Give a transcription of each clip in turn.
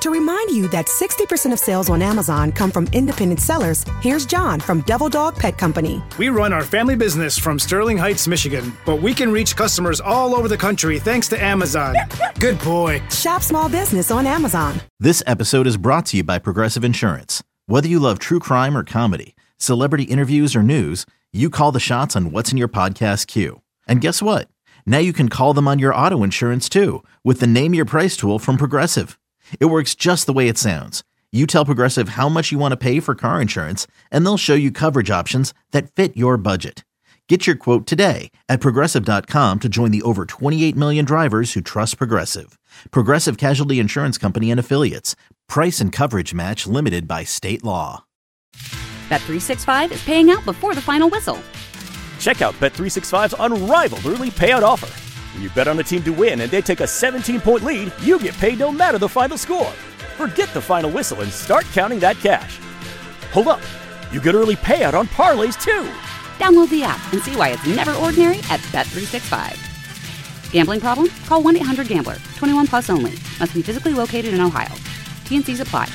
To remind you that 60% of sales on Amazon come from independent sellers, here's John from Devil Dog Pet Company. We run our family business from Sterling Heights, Michigan, but we can reach customers all over the country thanks to Amazon. Good boy. Shop small business on Amazon. This episode is brought to you by Progressive Insurance. Whether you love true crime or comedy, celebrity interviews or news, you call the shots on what's in your podcast queue. And guess what? Now you can call them on your auto insurance too with the Name Your Price tool from Progressive. It works just the way it sounds. You tell Progressive how much you want to pay for car insurance, and they'll show you coverage options that fit your budget. Get your quote today at Progressive.com to join the over 28 million drivers who trust Progressive. Progressive Casualty Insurance Company and Affiliates. Price and coverage match limited by state law. Bet365 is paying out before the final whistle. Check out Bet365's unrivaled early payout offer. When you bet on a team to win and they take a 17-point lead, you get paid no matter the final score. Forget the final whistle and start counting that cash. Hold up. You get early payout on parlays, too. Download the app and see why it's never ordinary at Bet365. Gambling problem? Call 1-800-GAMBLER. 21 plus only. Must be physically located in Ohio. T&Cs apply.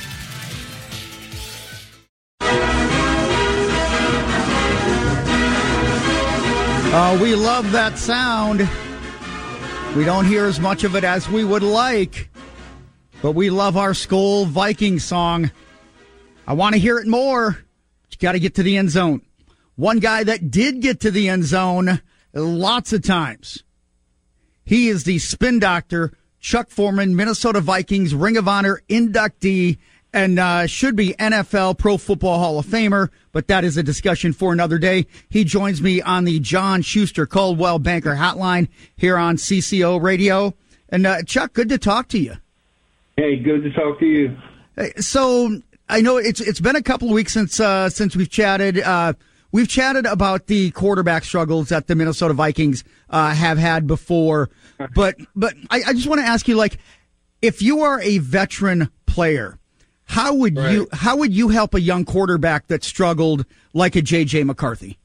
We love that sound. We don't hear as much of it as we would like, but we love our Skol Viking song. I want to hear it more. But you got to get to the end zone. One guy that did get to the end zone lots of times. He is the spin doctor, Chuck Foreman, Minnesota Vikings Ring of Honor inductee, and should be NFL Pro Football Hall of Famer, but that is a discussion for another day. He joins me on the John Schuster Coldwell Banker Hotline here on CCO Radio. And Chuck, good to talk to you. Hey, good to talk to you. So I know it's been a couple of weeks since we've chatted. We've chatted about the quarterback struggles that the Minnesota Vikings have had before, but I just want to ask you, like, if you are a veteran player, how would you help a young quarterback that struggled like a J.J. McCarthy?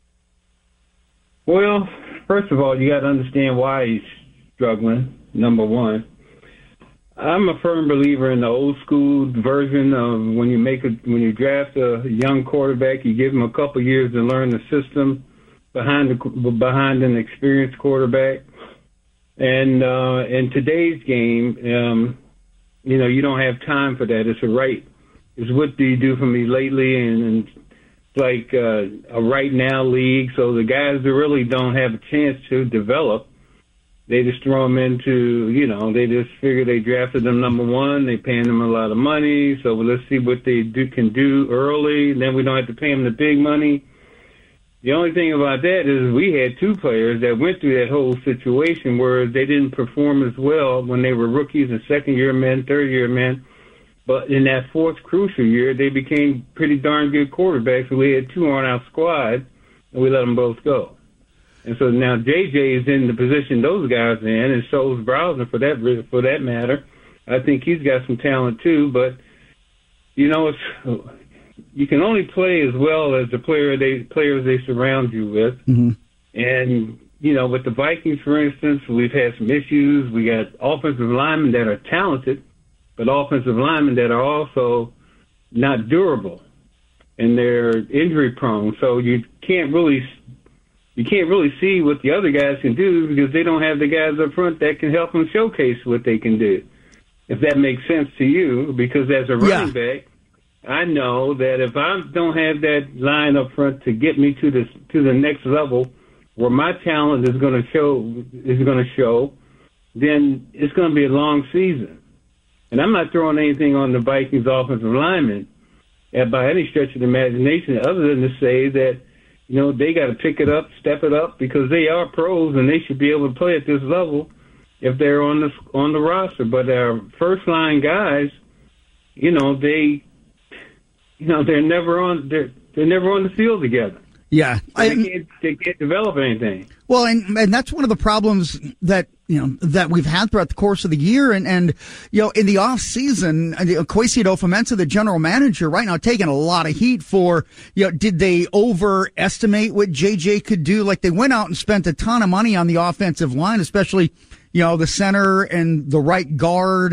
Well, first of all, you got to understand why he's struggling, number one. I'm a firm believer in the old school version of when you draft a young quarterback, you give him a couple years to learn the system behind an experienced quarterback. And in today's game, you don't have time for that. It's a right. It's what do you do for me lately, and it's like a right now league. So the guys that really don't have a chance to develop, they just throw them into, they just figure they drafted them number one. They paying them a lot of money. So let's see what they can do early. Then we don't have to pay them the big money. The only thing about that is we had two players that went through that whole situation where they didn't perform as well when they were rookies and second-year men, third-year men. But in that fourth crucial year, they became pretty darn good quarterbacks. We had two on our squad, and we let them both go. And so now J.J. is in the position those guys are in, and so is Browser for that matter. I think he's got some talent too, but you can only play as well as the players they surround you with. Mm-hmm. And with the Vikings, for instance, we've had some issues. We got offensive linemen that are talented, but offensive linemen that are also not durable, and they're injury prone. So you can't really see what the other guys can do because they don't have the guys up front that can help them showcase what they can do. If that makes sense to you, because as a running back, I know that if I don't have that line up front to get me to the next level where my talent is going to show, then it's going to be a long season. And I'm not throwing anything on the Vikings offensive linemen by any stretch of the imagination other than to say that they got to pick it up, step it up, because they are pros and they should be able to play at this level if they're on the roster. But our first line guys, they're never on the field together. Yeah, they can't develop anything. Well, and that's one of the problems that that we've had throughout the course of the year, and in the off season, Kwesi Adofo-Mensah, the general manager, right now taking a lot of heat for did they overestimate what JJ could do? Like, they went out and spent a ton of money on the offensive line, especially the center and the right guard.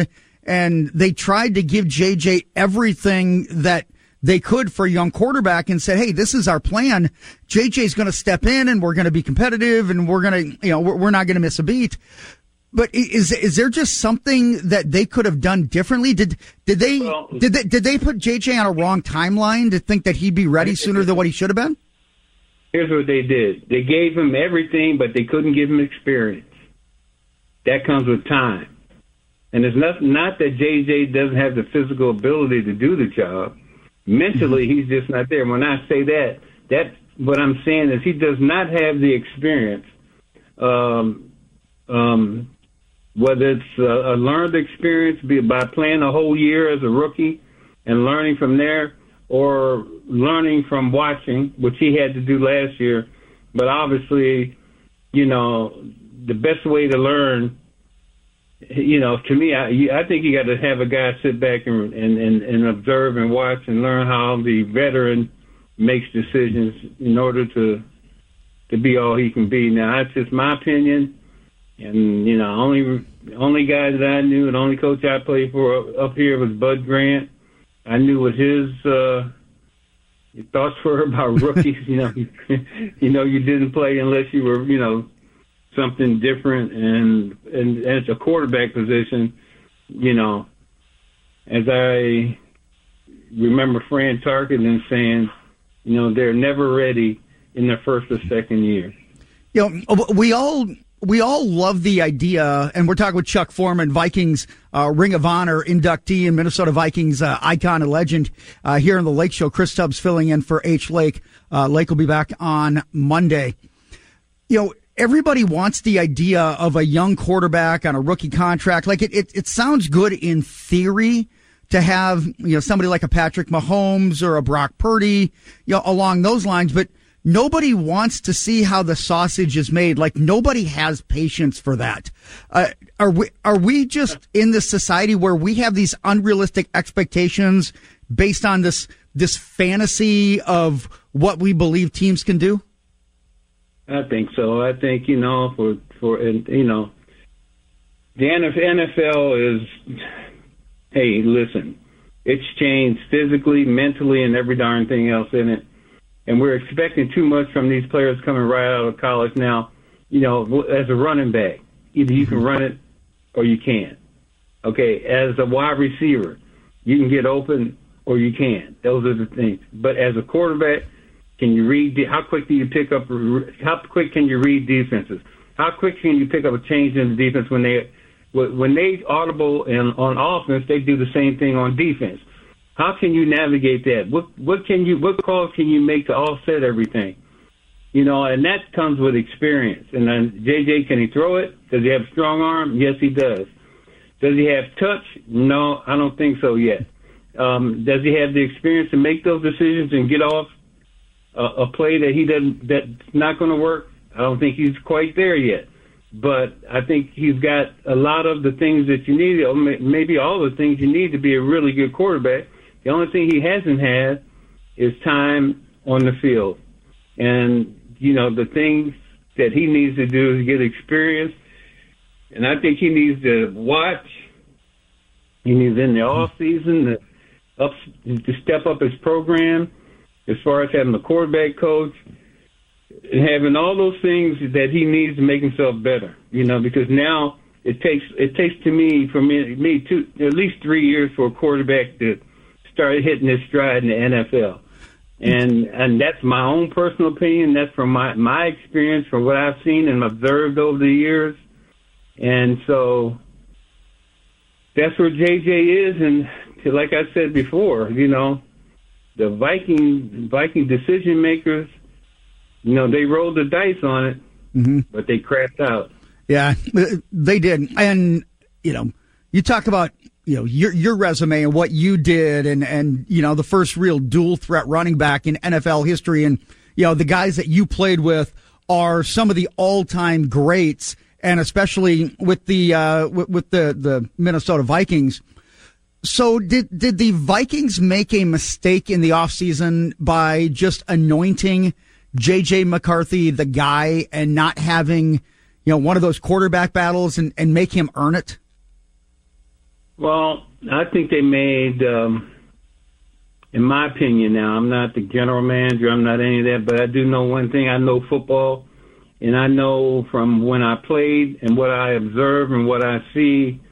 and they tried to give JJ everything that they could for a young quarterback and said, hey, this is our plan. JJ's going to step in and we're going to be competitive and we're going to, we're not going to miss a beat. But is there just something that they could have done differently? Did they put JJ on a wrong timeline to think that he'd be ready sooner than what he should have been? Here's what they did. They gave him everything, but they couldn't give him experience. That comes with time. And it's not that JJ doesn't have the physical ability to do the job. Mentally, he's just not there. When I say that what I'm saying is he does not have the experience, whether it's a learned experience by playing a whole year as a rookie and learning from there, or learning from watching, which he had to do last year. But obviously, the best way to learn, to me, I think you got to have a guy sit back and observe and watch and learn how the veteran makes decisions in order to be all he can be. Now, that's just my opinion. And, only guy that I knew and only coach I played for up here was Bud Grant. I knew what his thoughts were about rookies. You didn't play unless you were, something different. And as a quarterback position, as I remember Fran Tarkenton saying, they're never ready in their first or second year. We all love the idea, and we're talking with Chuck Foreman, Vikings Ring of Honor inductee and Minnesota Vikings icon and legend here on the Lake Show. Chris Tubbs filling in for H. Lake. Lake will be back on Monday. Everybody wants the idea of a young quarterback on a rookie contract. Like it sounds good in theory to have somebody like a Patrick Mahomes or a Brock Purdy along those lines, but nobody wants to see how the sausage is made. Like nobody has patience for that. Are we just in this society where we have these unrealistic expectations based on this fantasy of what we believe teams can do? I think so. I think the NFL is. Hey, listen, it's changed physically, mentally, and every darn thing else in it. And we're expecting too much from these players coming right out of college now. As a running back, either you can run it or you can't. Okay, as a wide receiver, you can get open or you can't. Those are the things. But as a quarterback, can you read? How quick do you pick up? How quick can you read defenses? How quick can you pick up a change in the defense when they audible and on offense? They do the same thing on defense. How can you navigate that? What calls can you make to offset everything? And that comes with experience. And then JJ, can he throw it? Does he have a strong arm? Yes, he does. Does he have touch? No, I don't think so yet. Does he have the experience to make those decisions and get off a play that's not going to work? I don't think he's quite there yet. But I think he's got a lot of the things that you need, or maybe all the things you need to be a really good quarterback. The only thing he hasn't had is time on the field. And, the things that he needs to do is get experience. And I think he needs to watch. He needs in the off season to step up his program as far as having a quarterback coach and having all those things that he needs to make himself better. Because now it takes to me at least 3 years for a quarterback to start hitting his stride in the NFL. And that's my own personal opinion. That's from my experience, from what I've seen and observed over the years. And so that's where JJ is. And like I said before, the Viking decision makers, they rolled the dice on it, but they crapped out. Yeah, they did. And, you talk about, your resume and what you did and the first real dual threat running back in NFL history. And, the guys that you played with are some of the all-time greats, and especially with the Minnesota Vikings. So did the Vikings make a mistake in the offseason by just anointing J.J. McCarthy the guy and not having, one of those quarterback battles and make him earn it? Well, I think they made, in my opinion now, I'm not the general manager, I'm not any of that, but I do know one thing. I know football, and I know from when I played and what I observe and what I see,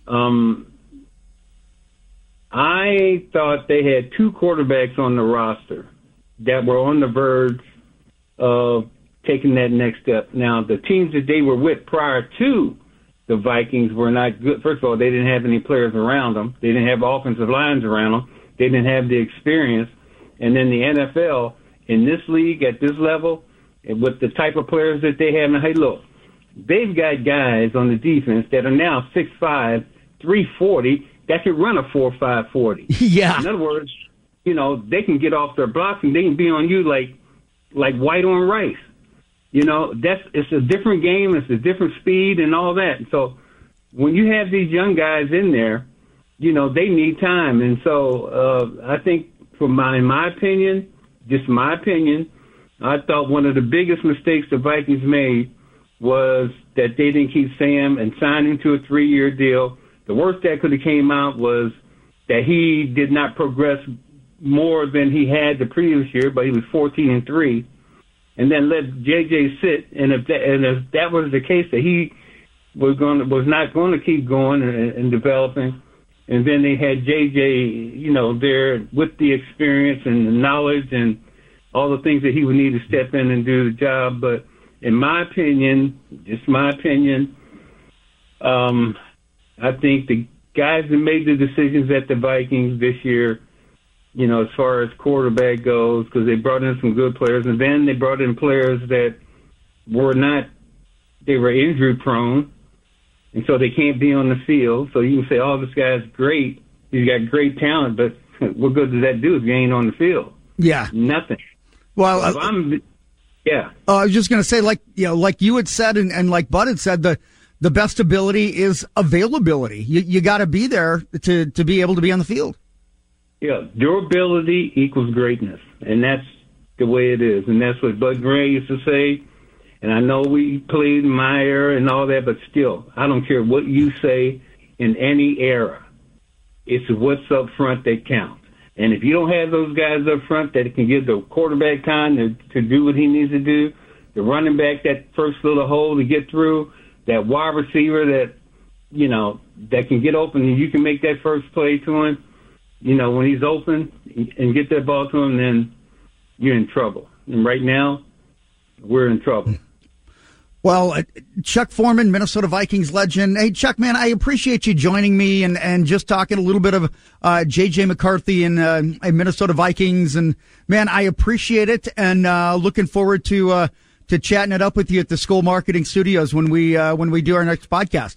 I thought they had two quarterbacks on the roster that were on the verge of taking that next step. Now, the teams that they were with prior to the Vikings were not good. First of all, they didn't have any players around them. They didn't have offensive lines around them. They didn't have the experience. And then the NFL, in this league, at this level, and with the type of players that they have, now, hey, look, they've got guys on the defense that are now 6'5", 340, that could run a 4.5 40. Yeah. In other words, you know, they can get off their blocks and they can be on you like white on rice. You know, it's a different game, it's a different speed and all that. So when you have these young guys in there, you know, they need time. And so I think, in my opinion, just my opinion, I thought one of the biggest mistakes the Vikings made was that they didn't keep Sam and sign him to a 3-year deal. The worst that could have came out was that he did not progress more than he had the previous year, but he was 14-3, and then let JJ sit. And if that was the case, that he was not going to keep going and developing, and then they had JJ, you know, there with the experience and the knowledge and all the things that he would need to step in and do the job. But in my opinion, just my opinion, I think the guys that made the decisions at the Vikings this year, you know, as far as quarterback goes, because they brought in some good players, and then they brought in players that were injury prone, and so they can't be on the field. So you can say, oh, this guy's great. He's got great talent, but what good does that do if you ain't on the field? Yeah. Nothing. Well, yeah. I was just going to say, like you had said, and like Bud had said, the best ability is availability. You got to be there to be able to be on the field. Yeah, durability equals greatness, and that's the way it is. And that's what Bud Gray used to say. And I know we played in my era and all that, but still, I don't care what you say in any era. It's what's up front that counts. And if you don't have those guys up front that can give the quarterback time to do what he needs to do, the running back that first little hole to get through, that wide receiver that, you know, that can get open and you can make that first play to him, you know, when he's open and get that ball to him, then you're in trouble. And right now, we're in trouble. Well, Chuck Foreman, Minnesota Vikings legend. Hey, Chuck, man, I appreciate you joining me and just talking a little bit of J.J. McCarthy and Minnesota Vikings. And, man, I appreciate it, and looking forward to chatting it up with you at the School Marketing Studios when we do our next podcast.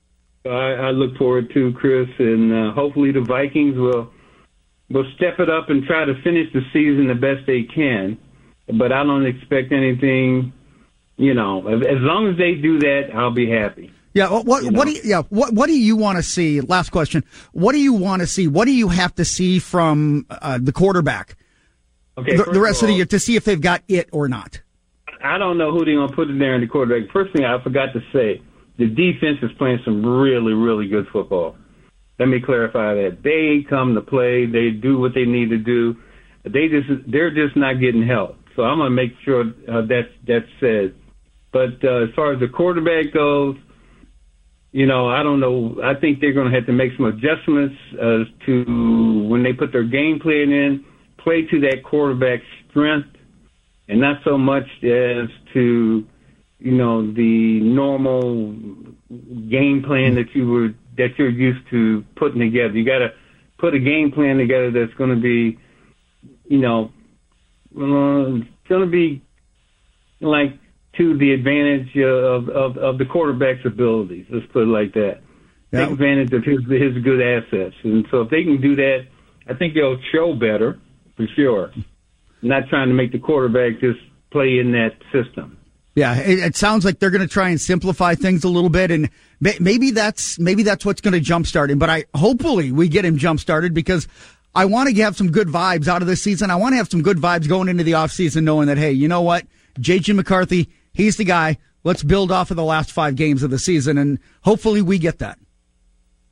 I look forward to, Chris, and hopefully the Vikings will step it up and try to finish the season the best they can. But I don't expect anything, you know. As long as they do that, I'll be happy. Yeah. What do you want to see? Last question. What do you want to see? What do you have to see from the quarterback? Okay. The rest of the year to see if they've got it or not. I don't know who they're going to put in there in the quarterback. First thing I forgot to say, the defense is playing some really, really good football. Let me clarify that. They come to play. They do what they need to do. They're just not getting help. So I'm going to make sure that's said. But as far as the quarterback goes, you know, I don't know. I think they're going to have to make some adjustments as to when they put their game plan in, play to that quarterback's strength, and not so much as to, you know, the normal game plan that you're used to putting together. You got to put a game plan together that's going to be, you know, it's going to be like to the advantage of the quarterback's abilities. Let's put it like that. Yeah. Take advantage of his good assets. And so if they can do that, I think they'll show better for sure. Not trying to make the quarterback just play in that system. Yeah, it sounds like they're going to try and simplify things a little bit, and maybe that's what's going to jumpstart him. But hopefully we get him jumpstarted, because I want to have some good vibes out of this season. I want to have some good vibes going into the offseason, knowing that, hey, you know what, J.J. McCarthy, he's the guy. Let's build off of the last 5 games of the season, and hopefully we get that.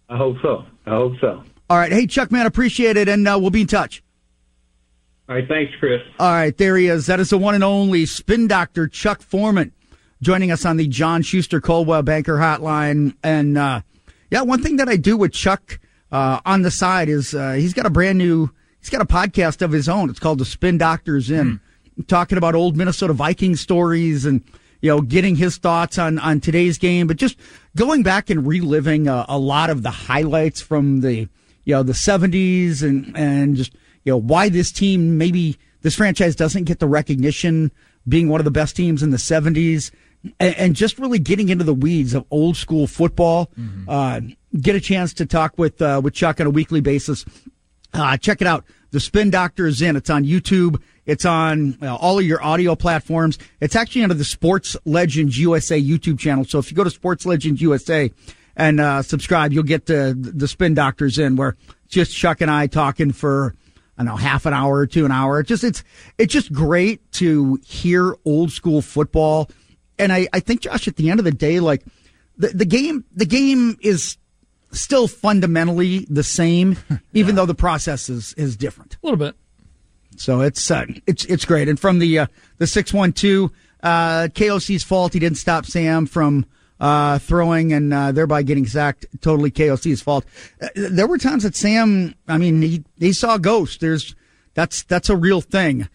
I hope so. All right. Hey, Chuck, man, appreciate it, and we'll be in touch. All right, thanks, Chris. All right, there he is. That is the one and only spin doctor, Chuck Foreman, joining us on the John Schuster Coldwell Banker Hotline. And, one thing that I do with Chuck on the side is he's got a podcast of his own. It's called The Spin Doctors In, talking about old Minnesota Vikings stories and, getting his thoughts on today's game, but just going back and reliving a lot of the highlights from the 70s and just, why this team, maybe this franchise doesn't get the recognition being one of the best teams in the 70s, and just really getting into the weeds of old school football. Get a chance to talk with Chuck on a weekly basis. Check it out. The Spin Doctor is in. It's on YouTube. It's on all of your audio platforms. It's actually under the Sports Legends USA YouTube channel. So if you go to Sports Legends USA and subscribe, you'll get the Spin Doctors in, where it's just Chuck and I talking for, I don't know, half an hour to an hour. It's just great to hear old school football. And I think, Josh, at the end of the day, like the game is still fundamentally the same, even though the process is different. A little bit. So it's great. And from the 612, KOC's fault. He didn't stop Sam from throwing and thereby getting sacked. Totally KOC's fault. There were times that Sam, I mean, he saw a ghost. That's a real thing.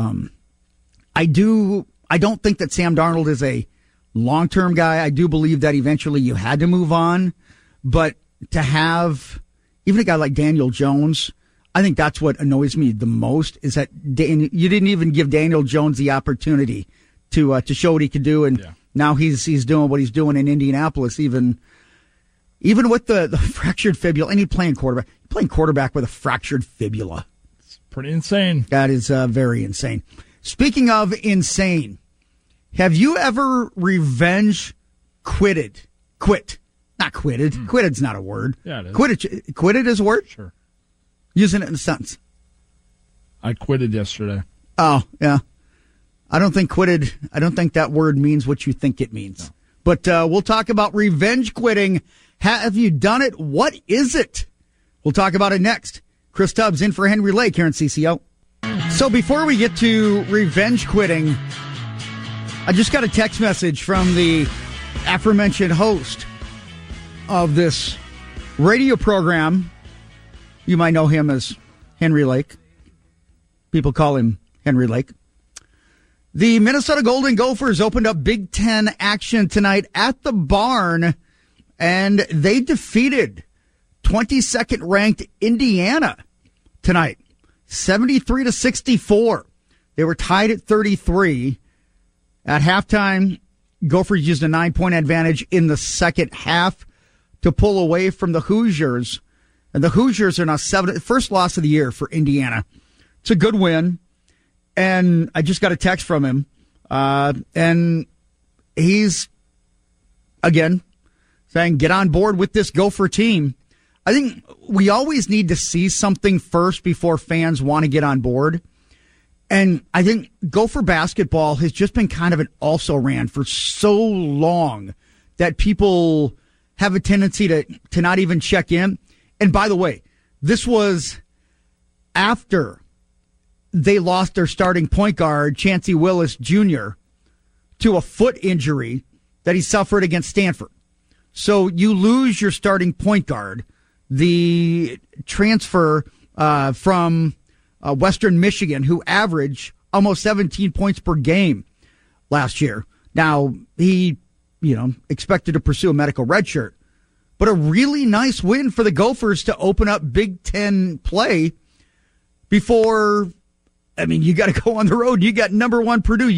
I don't think that Sam Darnold is a long-term guy. I do believe that eventually you had to move on, but to have even a guy like Daniel Jones, I think that's what annoys me the most, is that you didn't even give Daniel Jones the opportunity to show what he could do, and now he's doing what he's doing in Indianapolis, even with the fractured fibula, and he's playing quarterback with a fractured fibula. It's pretty insane. That is very insane. Speaking of insane, have you ever revenge quitted? Not quitted. Quitted's not a word. Yeah, it is. Quitted is a word? Sure. Using it in a sentence. I quitted yesterday. Oh, yeah. I don't think that word means what you think it means. No. But we'll talk about revenge quitting. Have you done it? What is it? We'll talk about it next. Chris Tubbs in for Henry Lake here on CCO. So before we get to revenge quitting, I just got a text message from the aforementioned host of this radio program. You might know him as Henry Lake. People call him Henry Lake. The Minnesota Golden Gophers opened up Big Ten action tonight at the Barn, and they defeated 22nd ranked Indiana tonight, 73-64. They were tied at 33. At halftime, Gophers used a 9-point advantage in the second half to pull away from the Hoosiers. And the Hoosiers are now first loss of the year for Indiana. It's a good win. And I just got a text from him. And he's, again, saying, get on board with this Gopher team. I think we always need to see something first before fans want to get on board. And I think Gopher basketball has just been kind of an also-ran for so long that people have a tendency to not even check in. And by the way, this was after they lost their starting point guard, Chancey Willis Jr., to a foot injury that he suffered against Stanford. So you lose your starting point guard. The transfer from Western Michigan, who averaged almost 17 points per game last year. Now, he, expected to pursue a medical redshirt. But a really nice win for the Gophers to open up Big Ten play before, you got to go on the road. You got number one Purdue.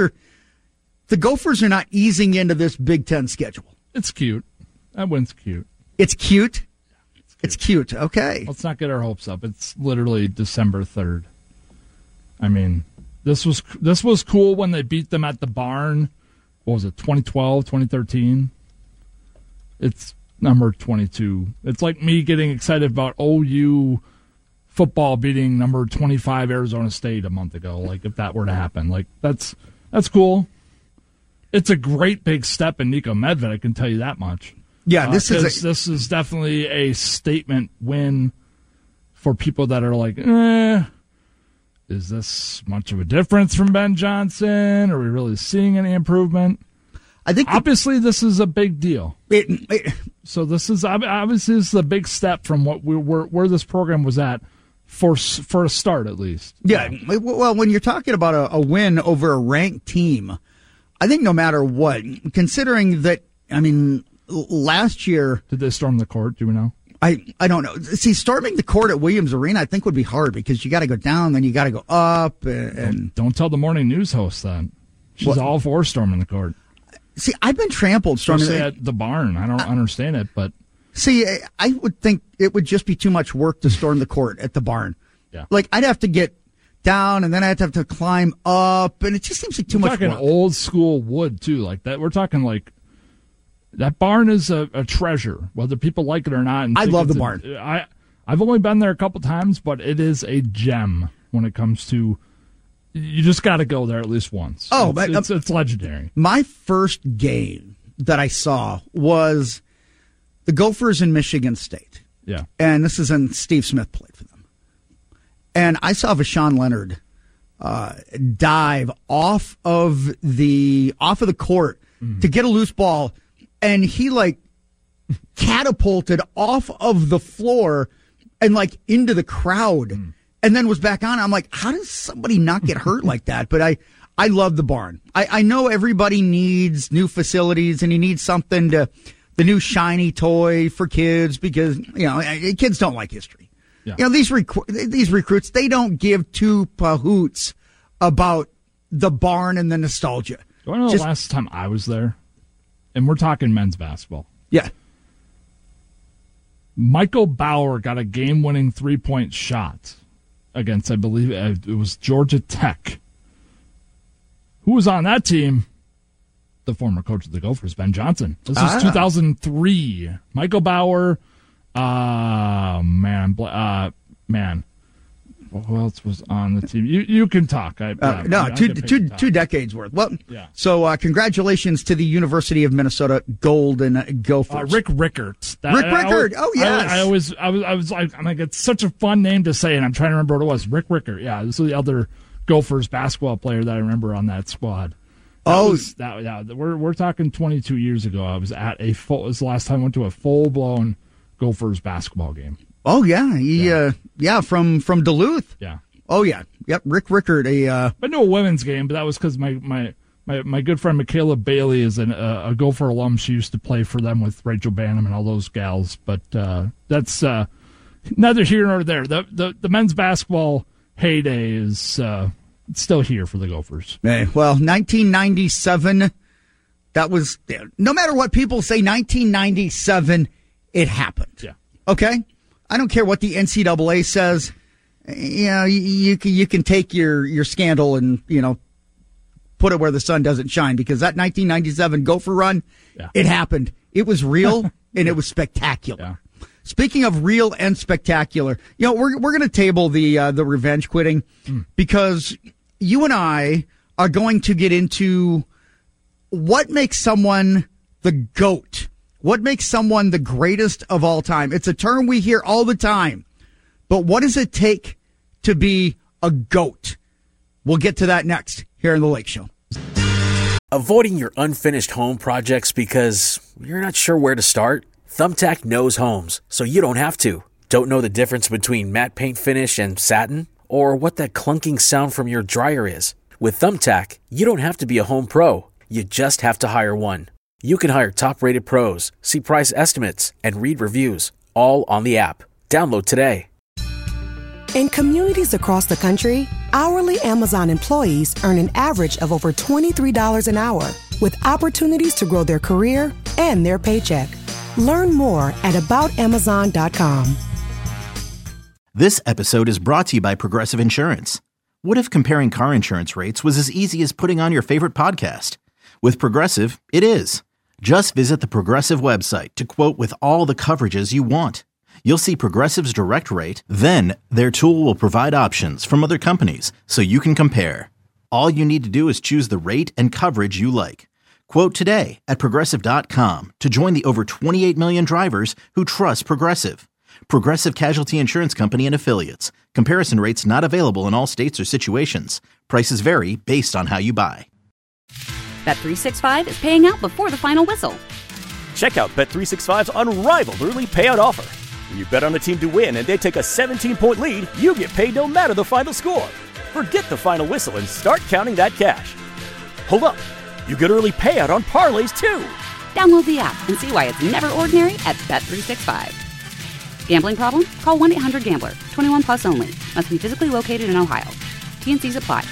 The Gophers are not easing into this Big Ten schedule. It's cute. That win's cute. It's cute? It's cute. Okay. Let's not get our hopes up. It's literally December 3rd. This was cool when they beat them at the Barn. What was it, 2012, 2013? It's number 22. It's like me getting excited about OU football beating number 25 Arizona State a month ago. Like, if that were to happen. Like, that's cool. It's a great big step in Nico Medved, I can tell you that much. Yeah, this is definitely a statement win for people that are like, is this much of a difference from Ben Johnson? Are we really seeing any improvement? I think obviously this is a big deal. So this is obviously a big step from what where this program was at for a start, at least. Yeah. Well, when you're talking about a win over a ranked team, I think no matter what, considering that, I mean, last year, did they storm the court? Do we know? I don't know. See, storming the court at Williams Arena, I think would be hard because you got to go down, then you got to go up, and don't tell the morning news host that. She's all for storming the court. See, I've been trampled storming at the barn. I don't understand it, but see, I would think it would just be too much work to storm the court at the barn. Yeah, like I'd have to get down, and then I'd have to climb up, and it just seems like too much work. We're talking old school wood too, like that. We're talking like. That barn is a treasure, whether people like it or not. I love the barn. I've only been there a couple times, but it is a gem when it comes to. You just got to go there at least once. Oh, it's legendary. My first game that I saw was the Gophers in Michigan State. Yeah, and this is when Steve Smith played for them, and I saw Vashawn Leonard dive off of the court to get a loose ball. And he catapulted off of the floor and into the crowd and then was back on. I'm like, how does somebody not get hurt like that? But I love the barn. I know everybody needs new facilities and you need something the new shiny toy for kids because, kids don't like history. Yeah. These recruits, they don't give two pahoots about the barn and the nostalgia. Do I know the last time I was there? And we're talking men's basketball. Yeah. Michael Bauer got a game-winning 3-point shot against, I believe, it was Georgia Tech. Who was on that team? The former coach of the Gophers, Ben Johnson. This was 2003. Michael Bauer. Man. Who else was on the team? You can talk. Two decades worth. Well, yeah. So congratulations to the University of Minnesota Golden Gophers. Rick Rickert. Rick Rickert. Oh yes. I was like, I'm like, it's such a fun name to say, and I'm trying to remember what it was. Rick Rickert. Yeah, this was the other Gophers basketball player that I remember on that squad. We're talking 22 years ago. I was at it was the last time I went to a full blown Gophers basketball game. Oh yeah, from Duluth. Yeah. Oh yeah, yep. Rick Rickert. But no women's game, but that was because my good friend Michaela Bailey is a Gopher alum. She used to play for them with Rachel Banham and all those gals. But that's neither here nor there. The men's basketball heyday is still here for the Gophers. Well, 1997. That was, no matter what people say, 1997. It happened. Yeah. Okay. I don't care what the NCAA says. You can take your scandal and put it where the sun doesn't shine because that 1997 Gopher run, It happened. It was real and it was spectacular. Yeah. Speaking of real and spectacular, we're going to table the revenge quitting because you and I are going to get into what makes someone the GOAT. What makes someone the greatest of all time? It's a term we hear all the time. But what does it take to be a GOAT? We'll get to that next here in The Lake Show. Avoiding your unfinished home projects because you're not sure where to start? Thumbtack knows homes, so you don't have to. Don't know the difference between matte paint finish and satin? Or what that clunking sound from your dryer is? With Thumbtack, you don't have to be a home pro. You just have to hire one. You can hire top-rated pros, see price estimates, and read reviews, all on the app. Download today. In communities across the country, hourly Amazon employees earn an average of over $23 an hour, with opportunities to grow their career and their paycheck. Learn more at aboutamazon.com. This episode is brought to you by Progressive Insurance. What if comparing car insurance rates was as easy as putting on your favorite podcast? With Progressive, it is. Just visit the Progressive website to quote with all the coverages you want. You'll see Progressive's direct rate, then their tool will provide options from other companies so you can compare. All you need to do is choose the rate and coverage you like. Quote today at Progressive.com to join the over 28 million drivers who trust Progressive. Progressive Casualty Insurance Company and Affiliates. Comparison rates not available in all states or situations. Prices vary based on how you buy. Bet365 is paying out before the final whistle. Check out Bet365's unrivaled early payout offer. When you bet on a team to win and they take a 17-point lead, you get paid no matter the final score. Forget the final whistle and start counting that cash. Hold up. You get early payout on parlays, too. Download the app and see why it's never ordinary at Bet365. Gambling problem? Call 1-800-GAMBLER. 21 plus only. Must be physically located in Ohio. T&Cs apply.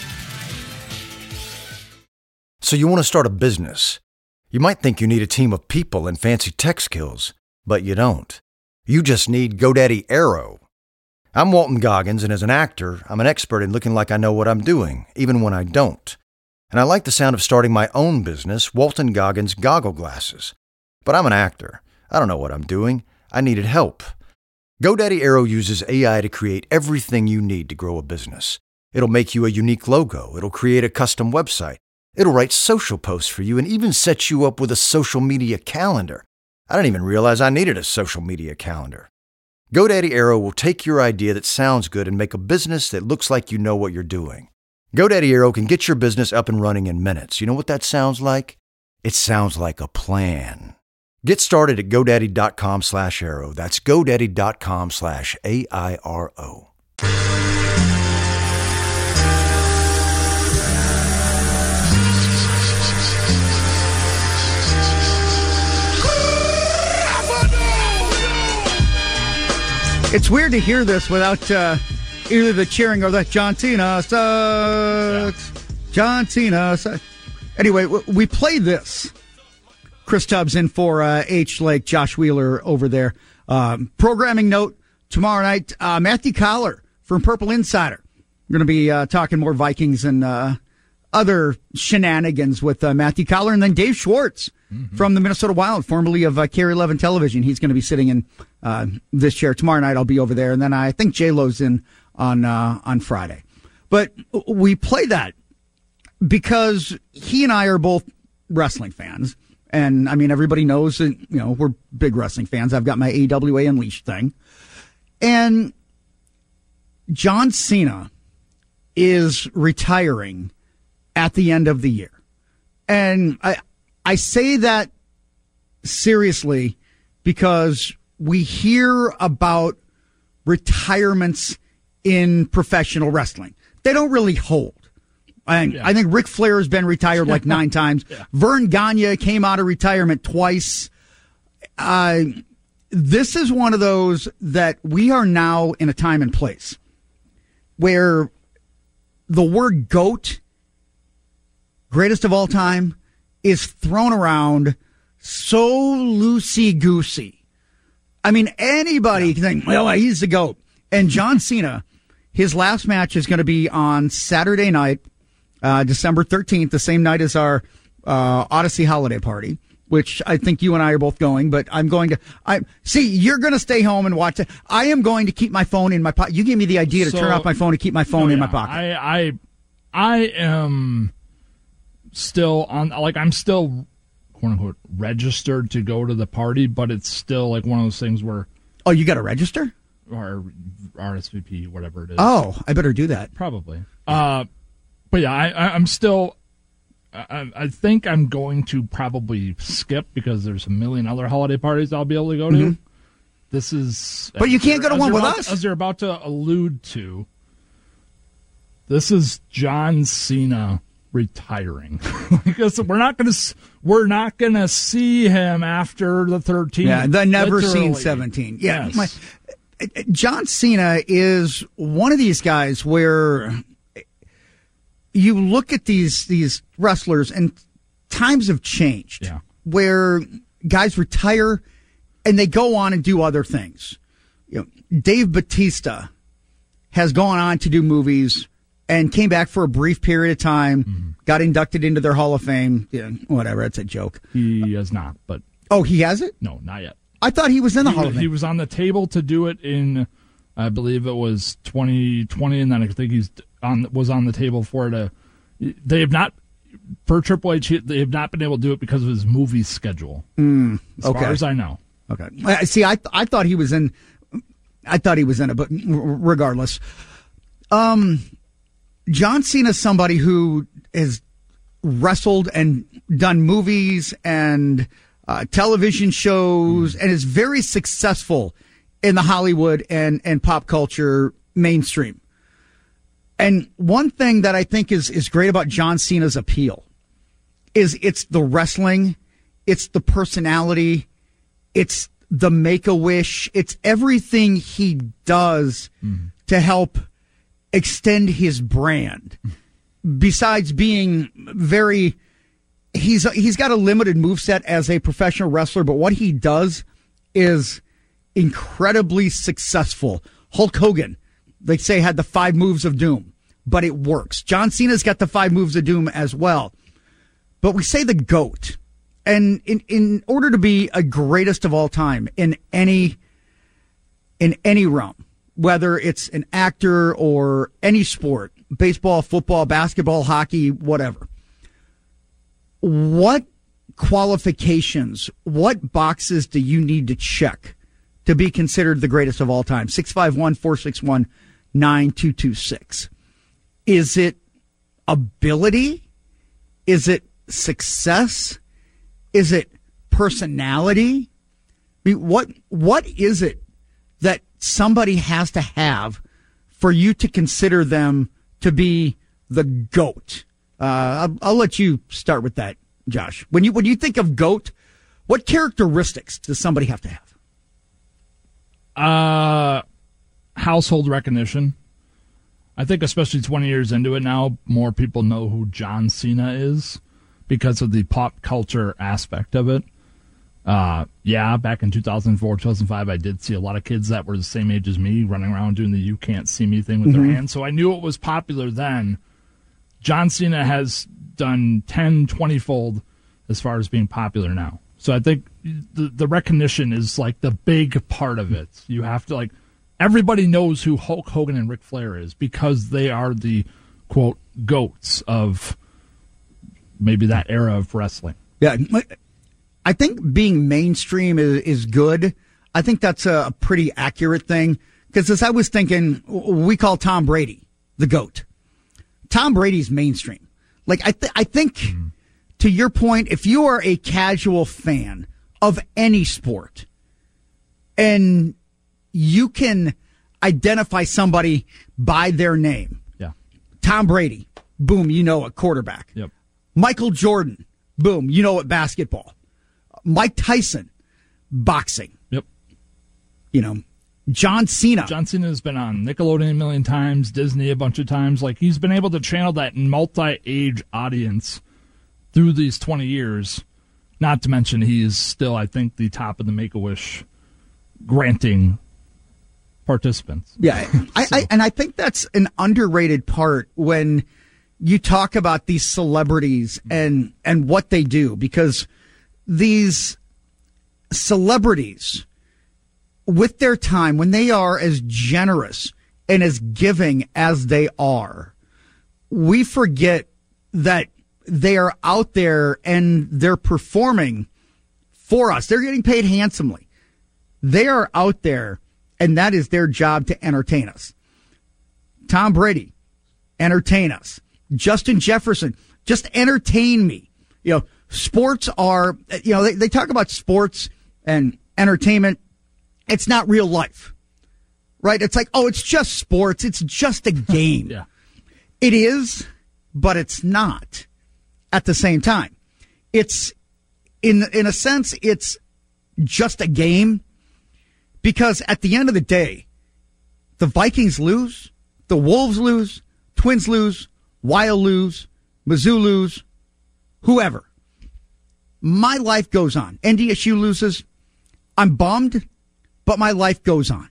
So you want to start a business. You might think you need a team of people and fancy tech skills, but you don't. You just need GoDaddy Aero. I'm Walton Goggins, and as an actor, I'm an expert in looking like I know what I'm doing, even when I don't. And I like the sound of starting my own business, Walton Goggins Goggle Glasses. But I'm an actor. I don't know what I'm doing. I needed help. GoDaddy Aero uses AI to create everything you need to grow a business. It'll make you a unique logo. It'll create a custom website. It'll write social posts for you and even set you up with a social media calendar. I didn't even realize I needed a social media calendar. GoDaddy Aero will take your idea that sounds good and make a business that looks like you know what you're doing. GoDaddy Aero can get your business up and running in minutes. You know what that sounds like? It sounds like a plan. Get started at GoDaddy.com/Aero. That's GoDaddy.com/AIRO. It's weird to hear this without either the cheering or the John Cena sucks. Yeah. John Cena sucks. Anyway, we played this. Chris Tubbs in for H. Lake, Josh Wheeler over there. Programming note, tomorrow night, Matthew Collar from Purple Insider. We're going to be talking more Vikings and other shenanigans with Matthew Collar. And then Dave Schwartz from the Minnesota Wild, formerly of Carey 11 Television. He's going to be sitting in this chair. Tomorrow night I'll be over there. And then I think J-Lo's in on Friday. But we play that because he and I are both wrestling fans. And, I mean, everybody knows that, you know, we're big wrestling fans. I've got my AWA Unleashed thing. And John Cena is retiring at the end of the year. And I say that seriously because we hear about retirements in professional wrestling. They don't really hold. I think Ric Flair has been retired like 9 times. Yeah. Vern Gagne came out of retirement twice. This is one of those that we are now in a time and place where the word GOAT, greatest of all time, is thrown around so loosey-goosey. I mean, anybody can think, well, he's the GOAT. And John Cena, his last match is going to be on Saturday night, December 13th, the same night as our Odyssey holiday party, which I think you and I are both going, but I'm going to... you're going to stay home and watch it. I am going to keep my phone in my pocket. You gave me the idea to turn off my phone and keep my phone in my pocket. I am still on... Like, I'm still, quote-unquote, registered to go to the party, but it's still like one of those things where... Oh, you got to register? Or RSVP, whatever it is. Oh, I better do that. Probably. But yeah, I'm still. I think I'm going to probably skip because there's a million other holiday parties I'll be able to go to. Mm-hmm. This is. But you can't go to one with us. As you're about to allude to, this is John Cena retiring. Because we're not gonna see him after the 13th. Yeah, the never seen 17. Yeah, yes. John Cena is one of these guys where you look at these wrestlers and times have changed. Yeah. Where guys retire and they go on and do other things. You know, Dave Bautista has gone on to do movies and came back for a brief period of time, got inducted into their Hall of Fame. Yeah, whatever, it's a joke. He has not, but... Oh, he hasn't? No, not yet. I thought he was in the Hall of Fame. He was on the table to do it in, I believe it was 2020, and then I think was on the table for it. They have not for Triple H, they have not been able to do it because of his movie schedule. As far as I know. Okay. See, I thought he was in. I thought he was in it, but regardless, John Cena is somebody who has wrestled and done movies and television shows and is very successful in the Hollywood and pop culture mainstream. And one thing that I think is great about John Cena's appeal is it's the wrestling, it's the personality, it's the Make-A-Wish, it's everything he does to help extend his brand. Besides being he's got a limited moveset as a professional wrestler, but what he does is incredibly successful. Hulk Hogan, they say, had the 5 moves of doom, but it works. John Cena's got the 5 moves of doom as well. But we say the GOAT. And in order to be a greatest of all time in any realm, whether it's an actor or any sport, baseball, football, basketball, hockey, whatever, what qualifications, what boxes do you need to check to be considered the greatest of all time? 651-461-9226. Is it ability? Is it success? Is it personality? I mean, what is it that somebody has to have for you to consider them to be the GOAT? I'll let you start with that, Josh. When you think of GOAT, what characteristics does somebody have to have? Household recognition. I think especially 20 years into it now, more people know who John Cena is because of the pop culture aspect of it. Back in 2004, 2005, I did see a lot of kids that were the same age as me running around doing the "you can't see me" thing with their hands. So I knew it was popular then. John Cena has done 10, 20-fold as far as being popular now. So I think the recognition is like the big part of it. You have to everybody knows who Hulk Hogan and Ric Flair is because they are the, quote, GOATs of maybe that era of wrestling. Yeah, I think being mainstream is good. I think that's a pretty accurate thing because as I was thinking, we call Tom Brady the GOAT. Tom Brady's mainstream. I think, to your point, if you are a casual fan of any sport and you can identify somebody by their name. Yeah. Tom Brady, boom, you know, a quarterback. Yep. Michael Jordan, boom, you know, at basketball. Mike Tyson, boxing. Yep. You know, John Cena. John Cena has been on Nickelodeon a million times, Disney a bunch of times. He's been able to channel that multi-age audience through these 20 years. Not to mention he is still, I think, the top of the Make-A-Wish granting participants. Yeah, I think that's an underrated part when you talk about these celebrities and what they do, because these celebrities, with their time, when they are as generous and as giving as they are, we forget that they are out there and they're performing for us. They're getting paid handsomely. They are out there, and that is their job to entertain us. Tom Brady, entertain us. Justin Jefferson, just entertain me. You know, sports are, you know, they talk about sports and entertainment. It's not real life, right? It's like, oh, it's just sports. It's just a game. Yeah. It is, but it's not at the same time. It's, in a sense, it's just a game. Because at the end of the day, the Vikings lose, the Wolves lose, Twins lose, Wild lose, Mizzou lose, whoever. My life goes on. NDSU loses. I'm bummed, but my life goes on.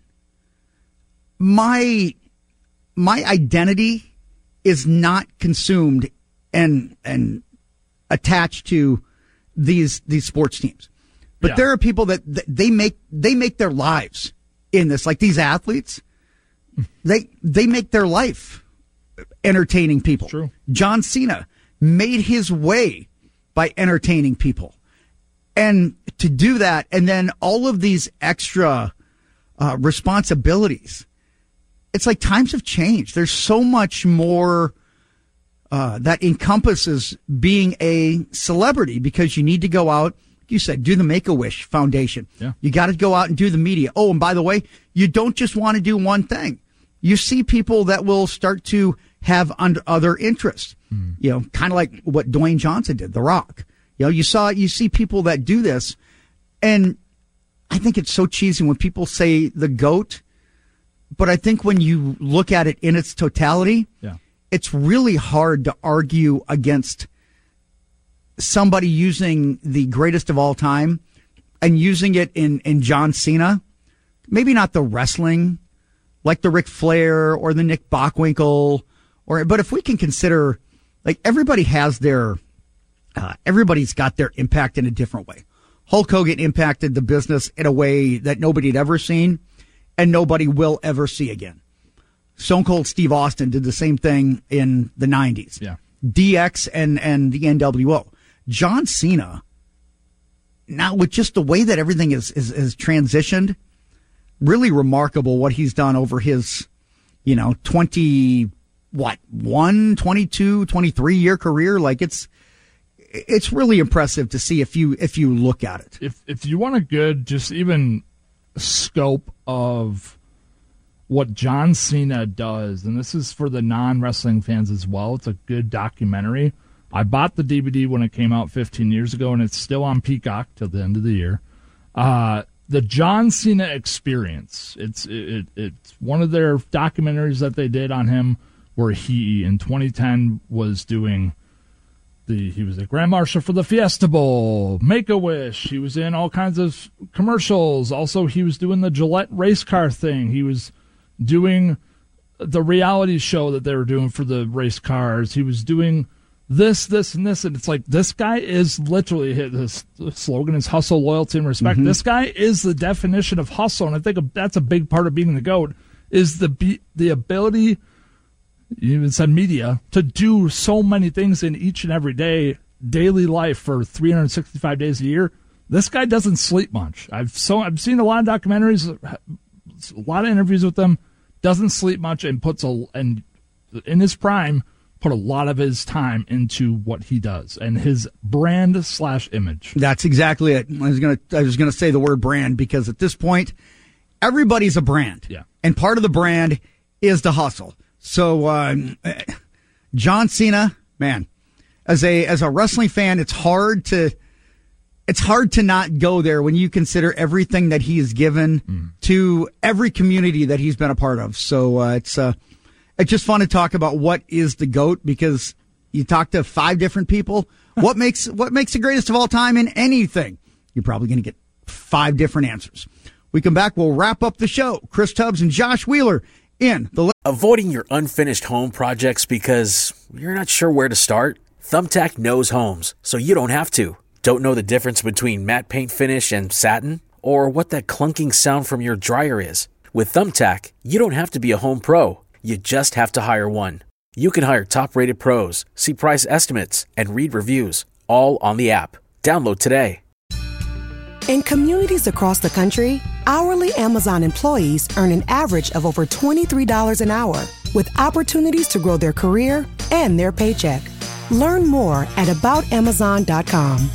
My identity is not consumed and attached to these sports teams. But there are people that they make their lives in this. Like these athletes, they make their life entertaining people. True. John Cena made his way by entertaining people. And to do that, and then all of these extra responsibilities, it's like times have changed. There's so much more that encompasses being a celebrity, because you need to go out, you said, do the Make-A-Wish Foundation. Yeah. You got to go out and do the media. Oh, and by the way, you don't just want to do one thing. You see people that will start to have other interests, kind of like what Dwayne Johnson did, The Rock. You see people that do this, and I think it's so cheesy when people say the GOAT, but I think when you look at it in its totality, it's really hard to argue against somebody using the greatest of all time and using it in John Cena. Maybe not the wrestling, like the Ric Flair or the Nick Bockwinkel, but if we can consider, like, everybody has everybody's got their impact in a different way. Hulk Hogan impacted the business in a way that nobody had ever seen and nobody will ever see again. Stone Cold Steve Austin did the same thing in the 90s. Yeah. DX and the NWO. John Cena, now with just the way that everything is transitioned, really remarkable what he's done over his, 22, 23-year career. Like, it's really impressive to see if you look at it. If you want a good, just even scope of what John Cena does, and this is for the non-wrestling fans as well, it's a good documentary. I bought the DVD when it came out 15 years ago, and it's still on Peacock till the end of the year. The John Cena Experience. It's one of their documentaries that they did on him, where he in 2010 was doing he was a Grand Marshal for the Fiesta Bowl, Make-A-Wish. He was in all kinds of commercials. Also, he was doing the Gillette race car thing. He was doing the reality show that they were doing for the race cars. He was doing this, and this. And it's like, this guy is literally, his slogan is hustle, loyalty, and respect. Mm-hmm. This guy is the definition of hustle. And I think that's a big part of being the GOAT, is the ability, you even said media, to do so many things in each and every day, daily life for 365 days a year. This guy doesn't sleep much. I've seen a lot of documentaries, a lot of interviews with him. Doesn't sleep much, and and in his prime put a lot of his time into what he does and his brand/image. That's exactly it. I was gonna say the word brand, because at this point, everybody's a brand. Yeah. And part of the brand is the hustle. So, John Cena, man, as a wrestling fan, it's hard to not go there when you consider everything that he has given to every community that he's been a part of. So, it's just fun to talk about what is the GOAT, because you talk to 5 different people. What makes the greatest of all time in anything? You're probably going to get 5 different answers. We come back, we'll wrap up the show. Chris Tubbs and Josh Wheeler in the... Avoiding your unfinished home projects because you're not sure where to start? Thumbtack knows homes, so you don't have to. Don't know the difference between matte paint finish and satin? Or what that clunking sound from your dryer is? With Thumbtack, you don't have to be a home pro. You just have to hire one. You can hire top-rated pros, see price estimates, and read reviews, all on the app. Download today. In communities across the country, hourly Amazon employees earn an average of over $23 an hour, with opportunities to grow their career and their paycheck. Learn more at aboutamazon.com.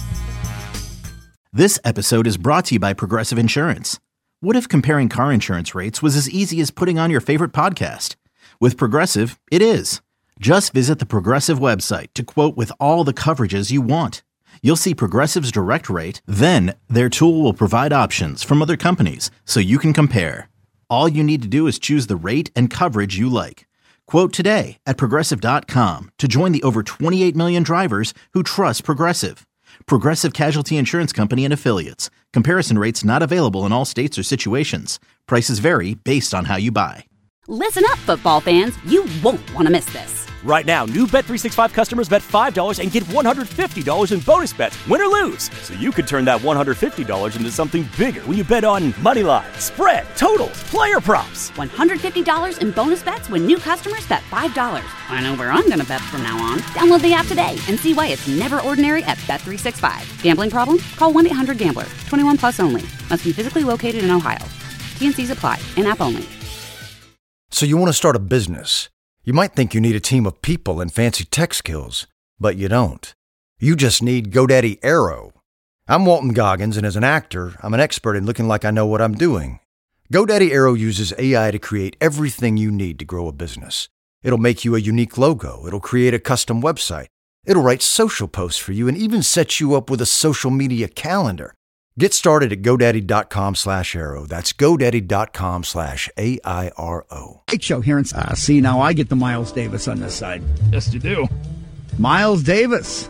This episode is brought to you by Progressive Insurance. What if comparing car insurance rates was as easy as putting on your favorite podcast? With Progressive, it is. Just visit the Progressive website to quote with all the coverages you want. You'll see Progressive's direct rate, then their tool will provide options from other companies so you can compare. All you need to do is choose the rate and coverage you like. Quote today at Progressive.com to join the over 28 million drivers who trust Progressive. Progressive Casualty Insurance Company and Affiliates. Comparison rates not available in all states or situations. Prices vary based on how you buy. Listen up, football fans. You won't want to miss this. Right now, new Bet365 customers bet $5 and get $150 in bonus bets, win or lose. So you could turn that $150 into something bigger when you bet on moneyline, spread, totals, player props. $150 in bonus bets when new customers bet $5. I know where I'm going to bet from now on. Download the app today and see why it's never ordinary at Bet365. Gambling problem? Call 1-800-GAMBLER. 21 plus only. Must be physically located in Ohio. T&Cs apply. In-app only. So you want to start a business. You might think you need a team of people and fancy tech skills, but you don't. You just need GoDaddy Aero. I'm Walton Goggins, and as an actor, I'm an expert in looking like I know what I'm doing. GoDaddy Aero uses AI to create everything you need to grow a business. It'll make you a unique logo. It'll create a custom website. It'll write social posts for you and even set you up with a social media calendar. Get started at GoDaddy.com/Aero. That's GoDaddy.com/AIRO. Big show here. See, now I get the Miles Davis on this side. Yes, you do. Miles Davis.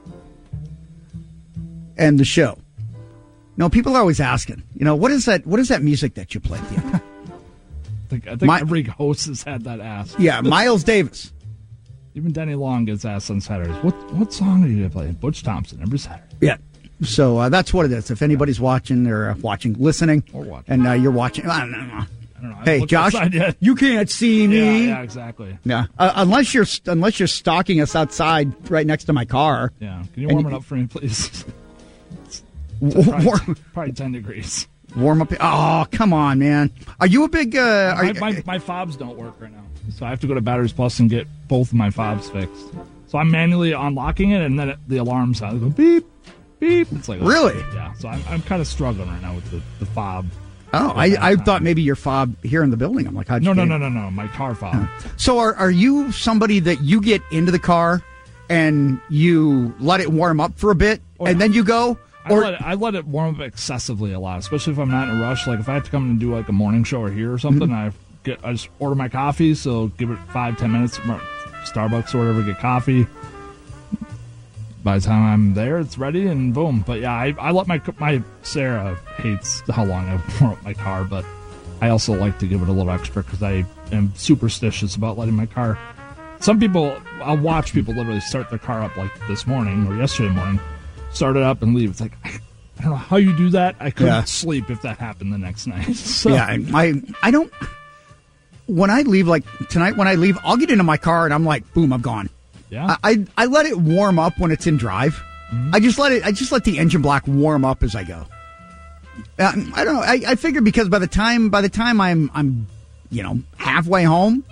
And the show. No, people are always asking, what is that music that you play at the end? I think every host has had that asked. Yeah, Miles Davis. Even Denny Long gets asked on Saturdays, what song are you playing? Butch Thompson every Saturday. Yeah. So that's what it is. If anybody's watching or listening, or watching. And you're watching, I don't know. Hey, Josh, you can't see me. Yeah, exactly. Yeah, unless you're stalking us outside right next to my car. Yeah, can you warm it up for me, please? Probably 10 degrees. Warm up. Oh, come on, man. Are you a big... my fobs don't work right now, so I have to go to Batteries Plus and get both of my fobs fixed. So I'm manually unlocking it, and then the alarm sounds go beep, beep. It's like... Really? Yeah, so I'm kind of struggling right now with the fob. Oh, I thought maybe your fob here in the building. I'm like, how'd you No, my car fob. So are you somebody that you get into the car and you let it warm up for a bit and then you go? I let it warm up excessively a lot, especially if I'm not in a rush. Like if I have to come and do like a morning show or here or something, I just order my coffee, so give it 5-10 minutes, Starbucks or whatever, get coffee. By the time I'm there, it's ready and boom. But yeah, I let my Sarah hates how long I warm up my car, but I also like to give it a little extra because I am superstitious about letting my car. Some people, I'll watch people literally start their car up like this morning or yesterday morning, start it up and leave. It's like, I don't know how you do that. I couldn't sleep if that happened the next night. So. Yeah, I don't. When I leave, like tonight, when I leave, I'll get into my car and I'm like, boom, I'm gone. Yeah. I let it warm up when it's in drive. Mm-hmm. I just let the engine block warm up as I go. I don't know. I figure because by the time I'm halfway home,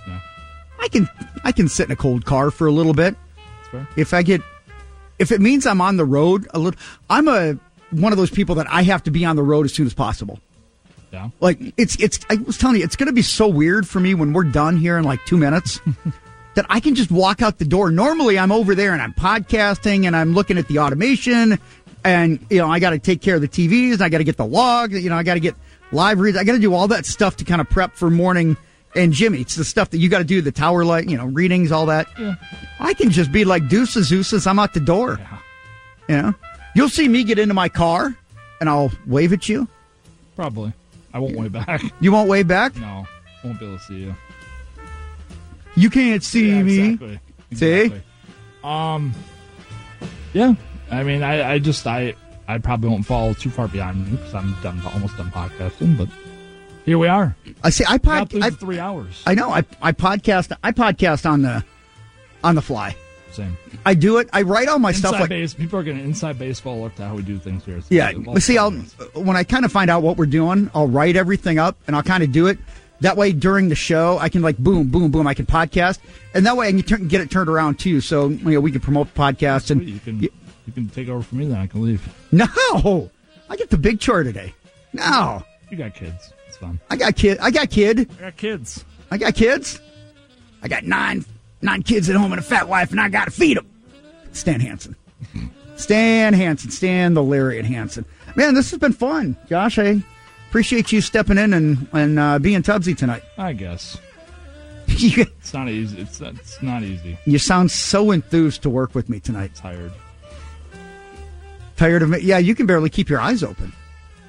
I can sit in a cold car for a little bit. That's fair. If it means I'm on the road a little, I'm one of those people that I have to be on the road as soon as possible. Yeah. Like I was telling you, it's going to be so weird for me when we're done here in like 2 minutes that I can just walk out the door. Normally I'm over there and I'm podcasting and I'm looking at the automation and, I got to take care of the TVs and I got to get the log, I got to get live reads. I got to do all that stuff to kind of prep for morning. And Jimmy, it's the stuff that you got to do, the tower light, readings, all that. Yeah. I can just be like deuces, I'm out the door. Yeah. You'll see me get into my car and I'll wave at you. Probably. I won't wave back. You won't wave back? No. Won't be able to see you. You can't see me. Exactly. See? Yeah. I mean, I probably won't fall too far behind you because I'm almost done podcasting, but here we are. I see. I 3 hours. I know. I podcast on the fly. Same. I do it. I write all my stuff. People are getting inside baseball look at how we do things here. Yeah. See, when I kind of find out what we're doing, I'll write everything up and I'll kind of do it. That way, during the show, I can like boom, boom, boom. I can podcast, and that way I can get it turned around too. So we can promote the podcast, and you can take over from me. Then I can leave. No, I get the big chore today. No, you got kids. It's fun. I got kids. I got kids. I got kids. I got nine kids at home and a fat wife, and I got to feed them. Stan Hansen. Stan the Lariat Hansen. Man, this has been fun, Josh. I appreciate you stepping in and being Tubbsy tonight. I guess. It's not easy. It's not easy. You sound so enthused to work with me tonight. Tired. Tired of me? Yeah, you can barely keep your eyes open.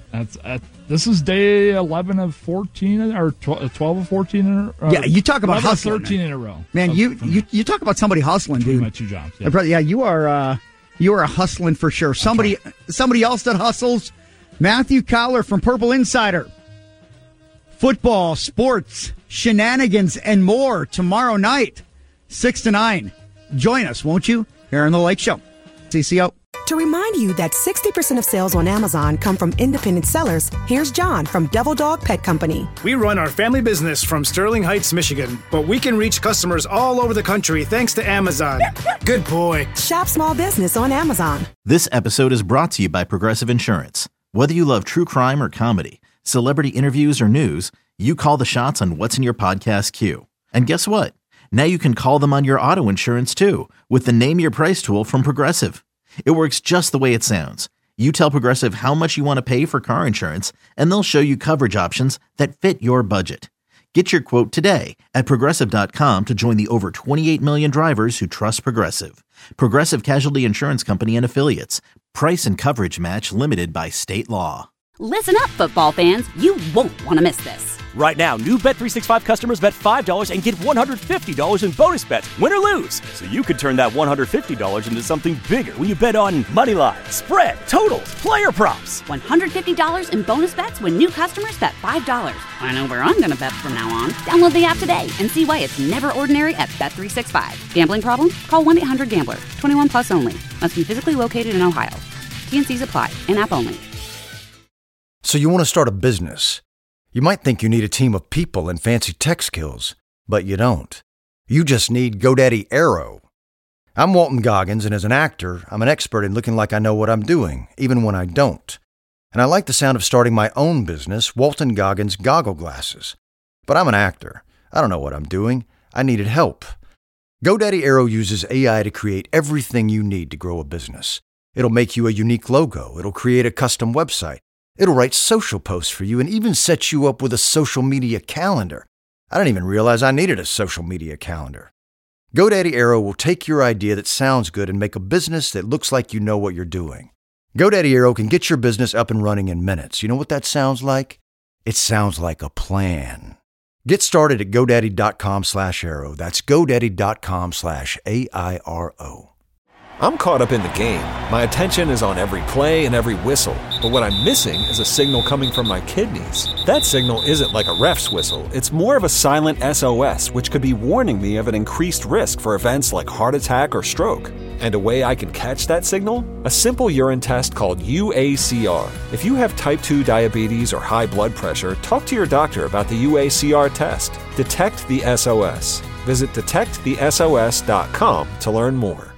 This is day 11 of 14 or 12 of 14. Yeah, you talk about hustling. 13 in a row. Man, you talk about somebody hustling, dude. My two jobs. Yeah, you are a hustling for sure. Somebody else that hustles. Matthew Collar from Purple Insider. Football, sports, shenanigans, and more tomorrow night, 6 to 9. Join us, won't you? Here on the Lake Show. CCO. To remind you that 60% of sales on Amazon come from independent sellers, here's John from Devil Dog Pet Company. We run our family business from Sterling Heights, Michigan, but we can reach customers all over the country thanks to Amazon. Good boy. Shop small business on Amazon. This episode is brought to you by Progressive Insurance. Whether you love true crime or comedy, celebrity interviews or news, you call the shots on what's in your podcast queue. And guess what? Now you can call them on your auto insurance too with the Name Your Price tool from Progressive. It works just the way it sounds. You tell Progressive how much you want to pay for car insurance, and they'll show you coverage options that fit your budget. Get your quote today at Progressive.com to join the over 28 million drivers who trust Progressive. Progressive Casualty Insurance Company and Affiliates. Price and coverage match limited by state law. Listen up, football fans. You won't want to miss this. Right now, new Bet365 customers bet $5 and get $150 in bonus bets, win or lose. So you could turn that $150 into something bigger when you bet on money line, spread, totals, player props. $150 in bonus bets when new customers bet $5. I know where I'm going to bet from now on. Download the app today and see why it's never ordinary at Bet365. Gambling problem? Call 1-800-GAMBLER. 21 plus only. Must be physically located in Ohio. T&Cs apply. In-app only. So you want to start a business. You might think you need a team of people and fancy tech skills, but you don't. You just need GoDaddy Aero. I'm Walton Goggins, and as an actor, I'm an expert in looking like I know what I'm doing, even when I don't. And I like the sound of starting my own business, Walton Goggins Goggle Glasses. But I'm an actor. I don't know what I'm doing. I needed help. GoDaddy Aero uses AI to create everything you need to grow a business. It'll make you a unique logo. It'll create a custom website. It'll write social posts for you and even set you up with a social media calendar. I didn't even realize I needed a social media calendar. GoDaddy Aero will take your idea that sounds good and make a business that looks like you know what you're doing. GoDaddy Aero can get your business up and running in minutes. You know what that sounds like? It sounds like a plan. Get started at GoDaddy.com/Aero. That's GoDaddy.com/AIRO. I'm caught up in the game. My attention is on every play and every whistle. But what I'm missing is a signal coming from my kidneys. That signal isn't like a ref's whistle. It's more of a silent SOS, which could be warning me of an increased risk for events like heart attack or stroke. And a way I can catch that signal? A simple urine test called UACR. If you have type 2 diabetes or high blood pressure, talk to your doctor about the UACR test. Detect the SOS. Visit detectthesos.com to learn more.